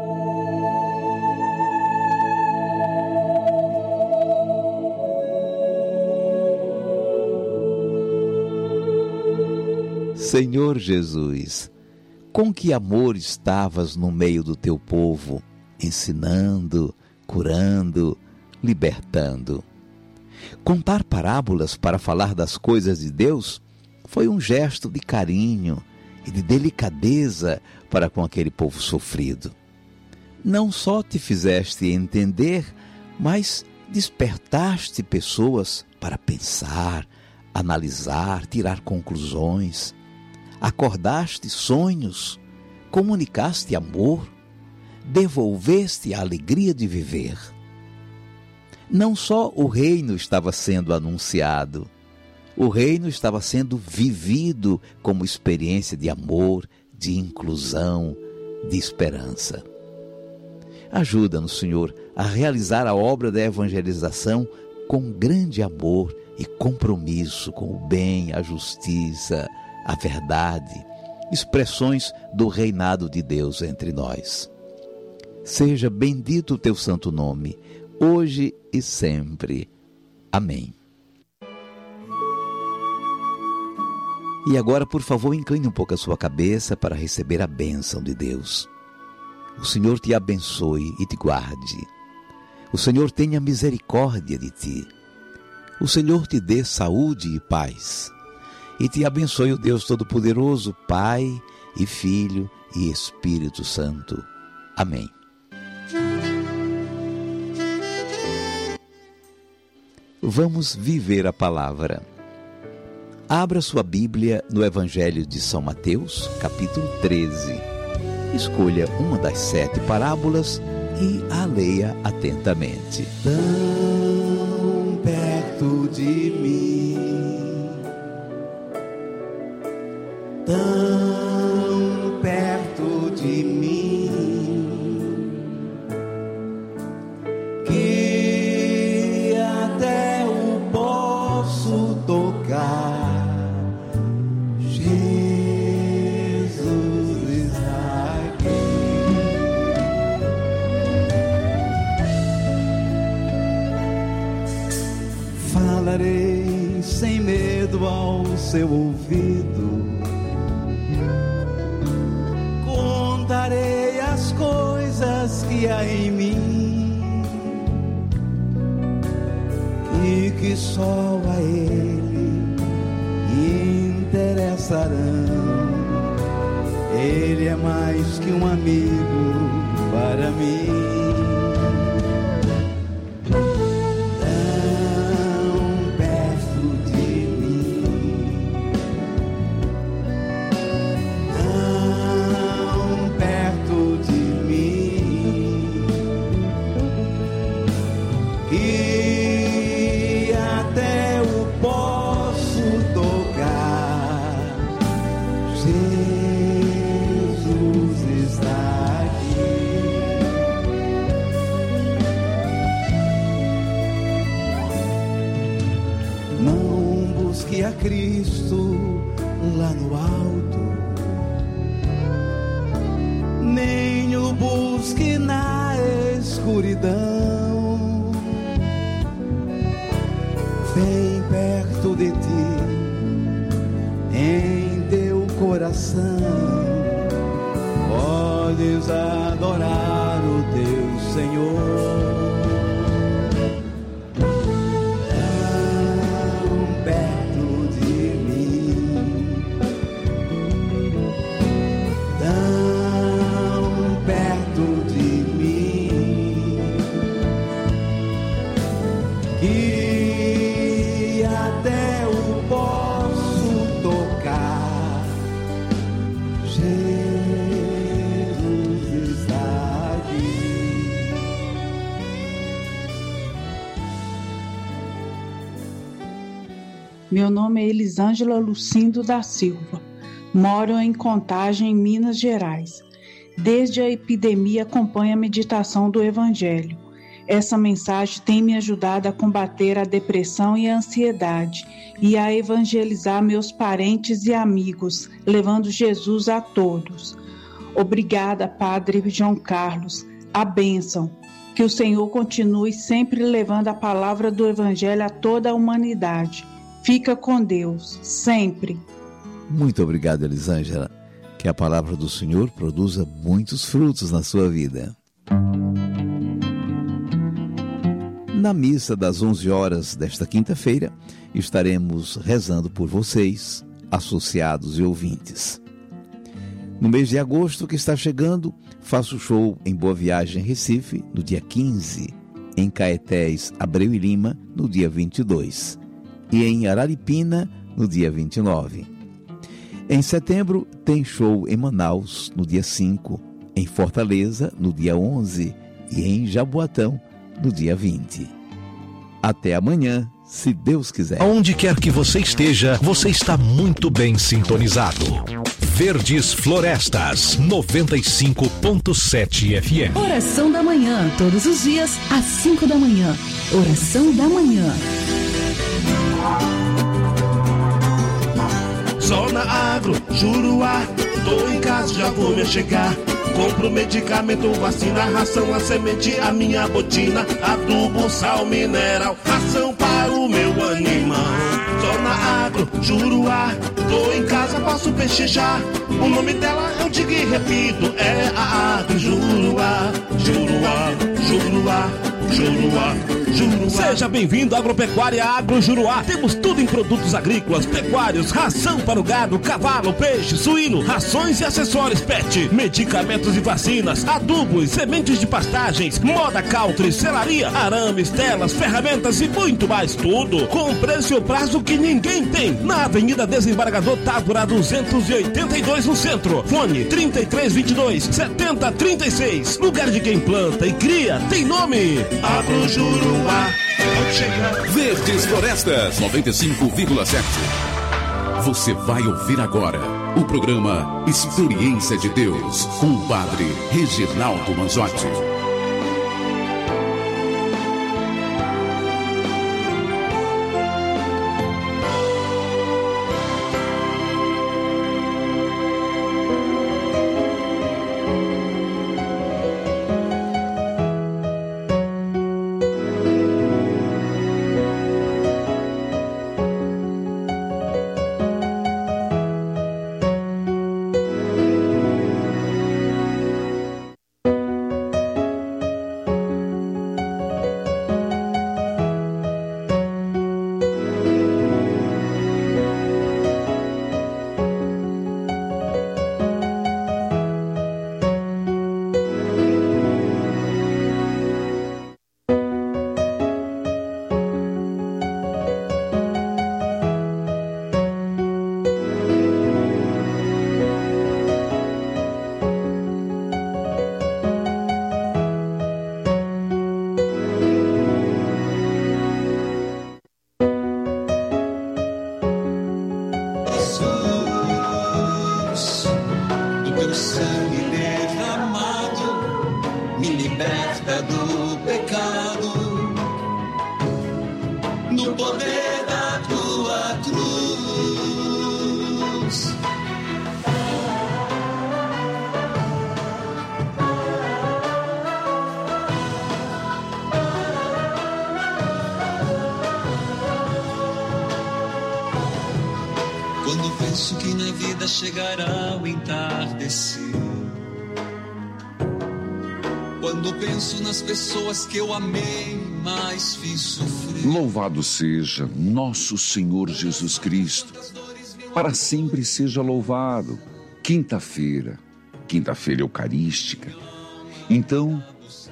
Senhor Jesus, com que amor estavas no meio do teu povo, ensinando, curando, libertando. Contar parábolas para falar das coisas de Deus foi um gesto de carinho e de delicadeza para com aquele povo sofrido. Não só te fizeste entender, mas despertaste pessoas para pensar, analisar, tirar conclusões. Acordaste sonhos, comunicaste amor, devolveste a alegria de viver. Não só o reino estava sendo anunciado, o reino estava sendo vivido como experiência de amor, de inclusão, de esperança. Ajuda-nos, Senhor, a realizar a obra da evangelização com grande amor e compromisso com o bem, a justiça, a verdade, expressões do reinado de Deus entre nós. Seja bendito o teu santo nome, hoje e sempre. Amém. E agora, por favor, incline um pouco a sua cabeça para receber a bênção de Deus. O Senhor te abençoe e te guarde. O Senhor tenha misericórdia de ti. O Senhor te dê saúde e paz. E te abençoe o Deus Todo-Poderoso, Pai e Filho e Espírito Santo. Amém. Vamos viver a palavra. Abra sua Bíblia no Evangelho de São Mateus, capítulo treze. Escolha uma das sete parábolas e a leia atentamente. Tão perto de mim, tão perto de mim, que até o posso tocar. Falarei sem medo ao seu ouvido, contarei as coisas que há em mim e que só a ele interessarão. Ele é mais que um amigo para mim. A Cristo lá no alto, nem o busque na escuridão. Bem perto de ti, em teu coração, podes adorar o teu Senhor. Meu nome é Elisângela Lucindo da Silva. Moro em Contagem, Minas Gerais. Desde a epidemia acompanho a meditação do Evangelho. Essa mensagem tem me ajudado a combater a depressão e a ansiedade e a evangelizar meus parentes e amigos, levando Jesus a todos. Obrigada, Padre João Carlos. A bênção. Que o Senhor continue sempre levando a palavra do Evangelho a toda a humanidade. Fica com Deus, sempre. Muito obrigado, Elisângela. Que a palavra do Senhor produza muitos frutos na sua vida. Na missa das onze horas desta quinta-feira, estaremos rezando por vocês, associados e ouvintes. No mês de agosto que está chegando, faço show em Boa Viagem, Recife, no dia quinze, em Caetés, Abreu e Lima, no dia vinte e dois. E em Araripina, no dia vinte e nove. Em setembro, tem show em Manaus, no dia cinco, em Fortaleza, no dia onze, e em Jaboatão, no dia vinte. Até amanhã, se Deus quiser. Onde quer que você esteja, você está muito bem sintonizado. Verdes Florestas, noventa e cinco ponto sete F M. Oração da manhã, todos os dias, às cinco da manhã. Oração da manhã. Zona Agro, Juruá, tô em casa, já vou me chegar. Compro medicamento, vacina, ração, a semente, a minha botina, adubo, sal mineral, ração para o meu animal. Zona Agro, Juruá, tô em casa, posso pechinchar. O nome dela eu digo e repito, é a Agro Juruá, Juruá, Juruá, Juruá. Juruá. Seja bem-vindo à Agropecuária Agro Juruá. Temos tudo em produtos agrícolas, pecuários, ração para o gado, cavalo, peixe, suíno, rações e acessórios pet, medicamentos e vacinas, adubos, sementes de pastagens, moda country, selaria, arames, telas, ferramentas e muito mais. Tudo com preço e prazo que ninguém tem. Na Avenida Desembargador Távora duzentos e oitenta e dois no centro. Fone trinta e três vinte e dois, setenta trinta e seis. Lugar de quem planta e cria tem nome. Agro Juruá. Verdes Florestas noventa e cinco vírgula sete. Você vai ouvir agora o programa Experiência de Deus com o Padre Reginaldo Manzotti. Chegará o entardecer. Quando penso nas pessoas que eu amei, mais fiz sofrer. Louvado seja nosso Senhor Jesus Cristo. Para sempre seja louvado. Quinta-feira, quinta-feira eucarística. Então,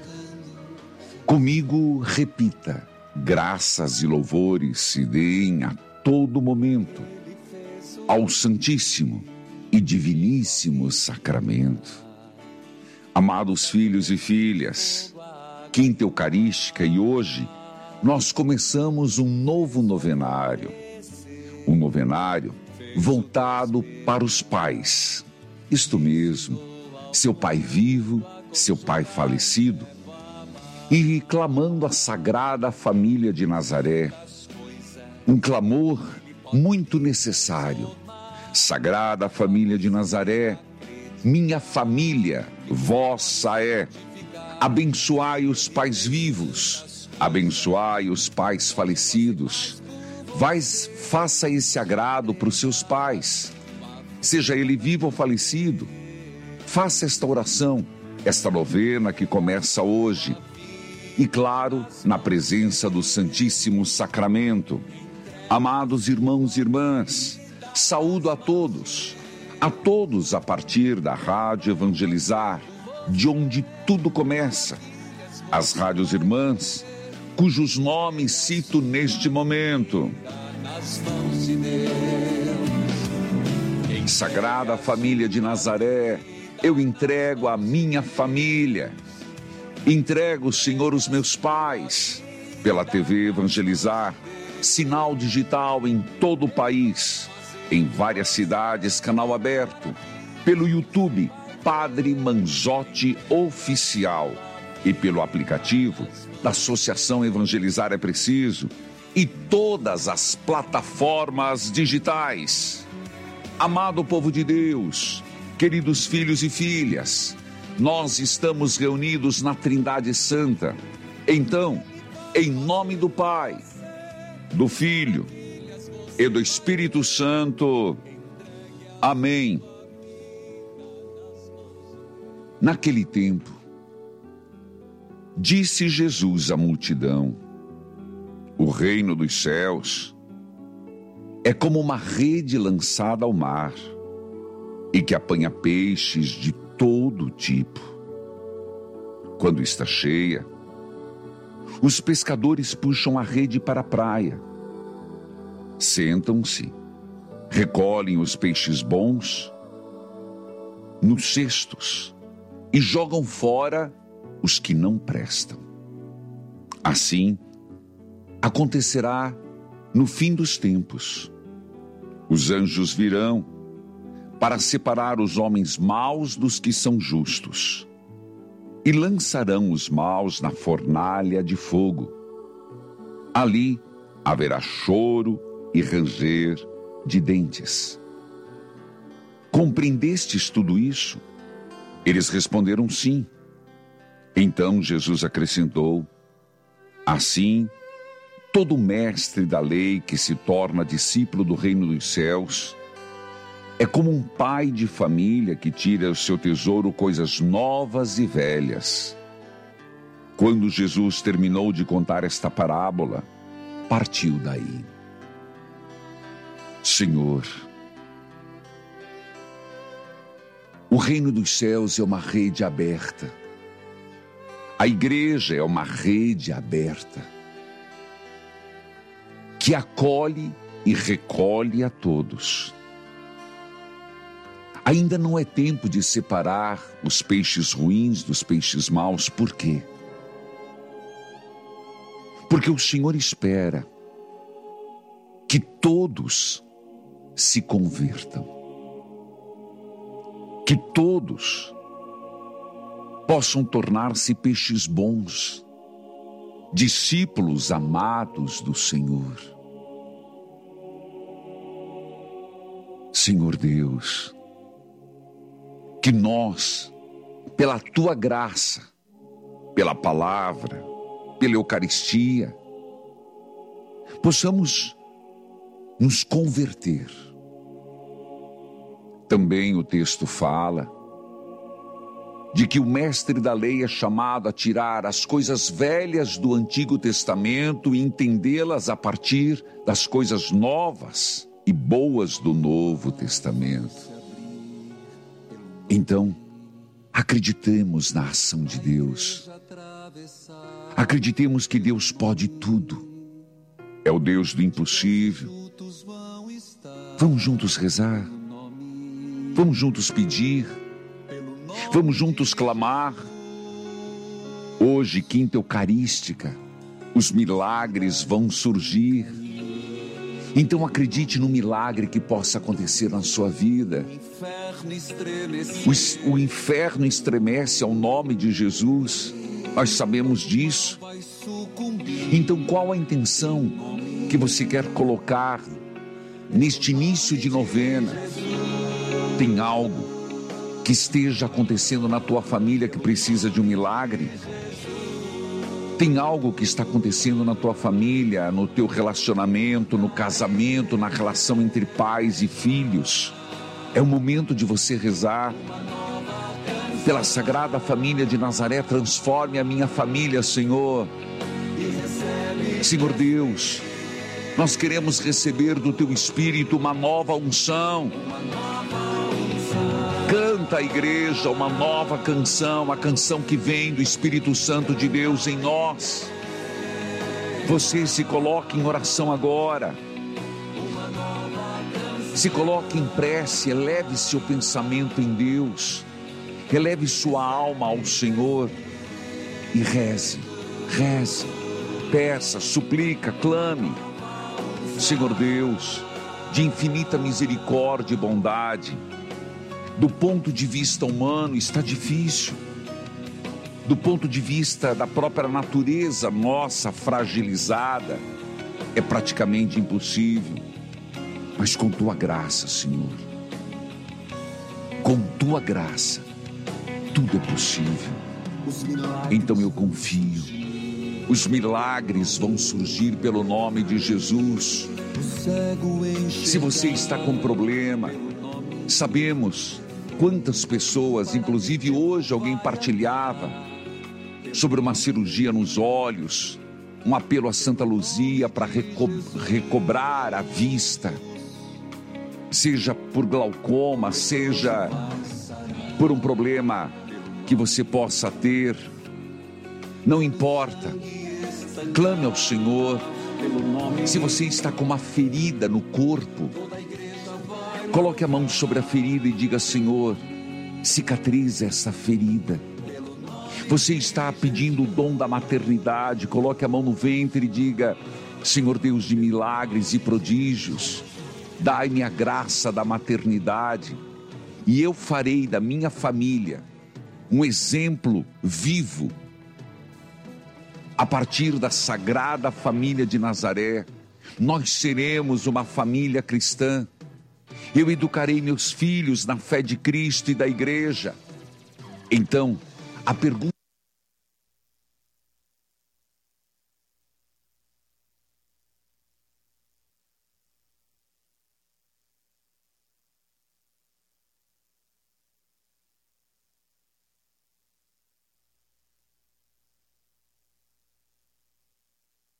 comigo repita: graças e louvores se deem a todo momento ao Santíssimo e Diviníssimo Sacramento. Amados filhos e filhas, quinta eucarística, e hoje nós começamos um novo novenário. Um novenário voltado para os pais. Isto mesmo, seu pai vivo, seu pai falecido, e clamando a Sagrada Família de Nazaré. Um clamor muito necessário. Sagrada Família de Nazaré, minha família, vossa é. Abençoai os pais vivos, abençoai os pais falecidos. Vai, faça esse agrado para os seus pais, seja ele vivo ou falecido. Faça esta oração, esta novena que começa hoje. E claro, na presença do Santíssimo Sacramento. Amados irmãos e irmãs, saúdo a todos, a todos a partir da Rádio Evangelizar, de onde tudo começa. As rádios irmãs, cujos nomes cito neste momento. Em Sagrada Família de Nazaré, eu entrego a minha família. Entrego, Senhor, os meus pais. Pela T V Evangelizar, sinal digital em todo o país. Em várias cidades, canal aberto. Pelo YouTube, Padre Manzotti Oficial. E pelo aplicativo da Associação Evangelizar é Preciso. E todas as plataformas digitais. Amado povo de Deus, queridos filhos e filhas, nós estamos reunidos na Trindade Santa. Então, em nome do Pai, do Filho e do Espírito Santo. Amém. Naquele tempo, disse Jesus à multidão: O reino dos céus é como uma rede lançada ao mar e que apanha peixes de todo tipo. Quando está cheia, os pescadores puxam a rede para a praia. Sentam-se, recolhem os peixes bons nos cestos e jogam fora os que não prestam. Assim, acontecerá no fim dos tempos. Os anjos virão para separar os homens maus dos que são justos e lançarão os maus na fornalha de fogo. Ali haverá choro e ranger de dentes. Compreendestes tudo isso? Eles responderam sim. Então Jesus acrescentou: assim, todo mestre da lei que se torna discípulo do reino dos céus é como um pai de família que tira do seu tesouro coisas novas e velhas. Quando Jesus terminou de contar esta parábola, partiu daí. Senhor, o reino dos céus é uma rede aberta. A igreja é uma rede aberta que acolhe e recolhe a todos. Ainda não é tempo de separar os peixes ruins dos peixes maus. Por quê? Porque o Senhor espera que todos se convertam, que todos possam tornar-se peixes bons, discípulos amados do Senhor. Senhor Deus, que nós, pela Tua graça, pela palavra, pela Eucaristia, possamos nos converter. Também o texto fala de que o mestre da lei é chamado a tirar as coisas velhas do Antigo Testamento e entendê-las a partir das coisas novas e boas do Novo Testamento. Então, acreditemos na ação de Deus. Acreditemos que Deus pode tudo. É o Deus do impossível. Vamos juntos rezar. Vamos juntos pedir. Vamos juntos clamar. Hoje, quinta eucarística, os milagres vão surgir. Então acredite no milagre que possa acontecer na sua vida. O, o inferno estremece ao nome de Jesus. Nós sabemos disso. Então qual a intenção que você quer colocar neste início de novena? Tem algo que esteja acontecendo na tua família que precisa de um milagre? Tem algo que está acontecendo na tua família, no teu relacionamento, no casamento, na relação entre pais e filhos? É o momento de você rezar. Pela Sagrada Família de Nazaré, transforme a minha família, Senhor. Senhor Deus, nós queremos receber do Teu Espírito uma nova unção. Canta a igreja uma nova canção, a canção que vem do Espírito Santo de Deus em nós. Você se coloque em oração agora. Se coloque em prece, eleve seu pensamento em Deus. Eleve sua alma ao Senhor e reze, reze, peça, suplica, clame. Senhor Deus, de infinita misericórdia e bondade, do ponto de vista humano está difícil. Do ponto de vista da própria natureza nossa fragilizada, é praticamente impossível. Mas com Tua graça, Senhor, com Tua graça, tudo é possível. Então eu confio. Os milagres vão surgir pelo nome de Jesus. Se você está com problema, sabemos quantas pessoas, inclusive hoje alguém partilhava sobre uma cirurgia nos olhos, um apelo a Santa Luzia para reco- recobrar a vista, seja por glaucoma, seja por um problema que você possa ter, não importa, clame ao Senhor. Se você está com uma ferida no corpo, coloque a mão sobre a ferida e diga: Senhor, cicatriza essa ferida. Você está pedindo o dom da maternidade, coloque a mão no ventre e diga: Senhor Deus de milagres e prodígios, dai-me a graça da maternidade, e eu farei da minha família um exemplo vivo. A partir da Sagrada Família de Nazaré, nós seremos uma família cristã. Eu educarei meus filhos na fé de Cristo e da igreja. Então, a pergunta